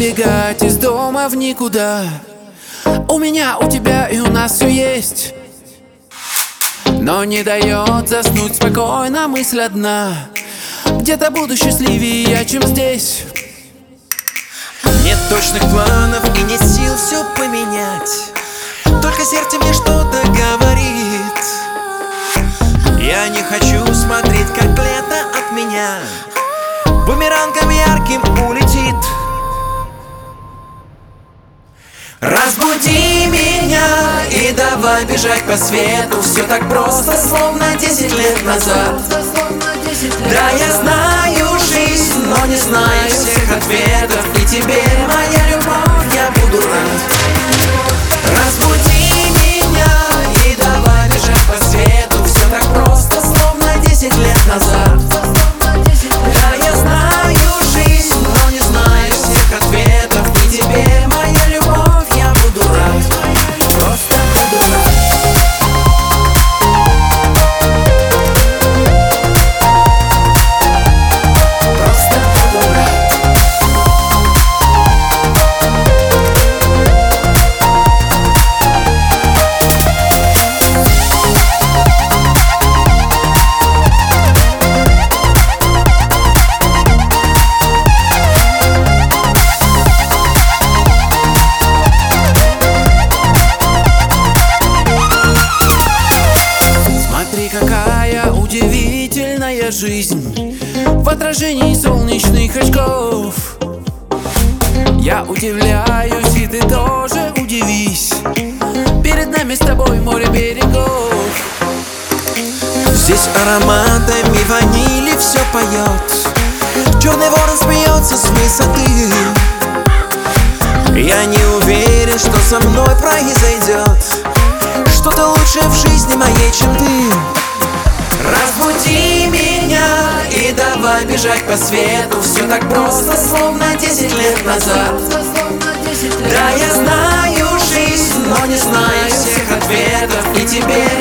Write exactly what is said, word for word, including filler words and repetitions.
убегать из дома в никуда. У меня, у тебя и у нас все есть, но не дает заснуть спокойно мысль одна: где-то буду счастливее я, чем здесь. Нет точных планов и нет сил все поменять, только сердце мне что-то говорит. Я не хочу смотреть, как лето от меня бумерангом ярким улетит. Разбуди меня и давай бежать по свету. Все так просто, словно десять лет назад. Да, я знаю жизнь, но не знаю всех ответов. И тебе, моя любовь, я буду рад. Разбуди меня и давай бежать по свету. Все так просто, словно десять лет назад. Да, я знаю жизнь, но не знаю всех ответов. И тебе, моя любовь, я буду рад. Просто буду рад. Просто буду рад. Смотри, какая удивительная жизнь в отражении солнечных очков. Я удивляюсь, и ты тоже удивись. Перед нами с тобой море берегов. Здесь ароматами ванили все поет. Черный ворон смеется с высоты. Я не уверен, что со мной произойдет что-то лучшее в жизни моей, чем ты. Разбуди меня и давай бежать по свету. Все так просто, словно десять лет назад. Да, я знаю жизнь, но не знаю всех ответов. И тебе,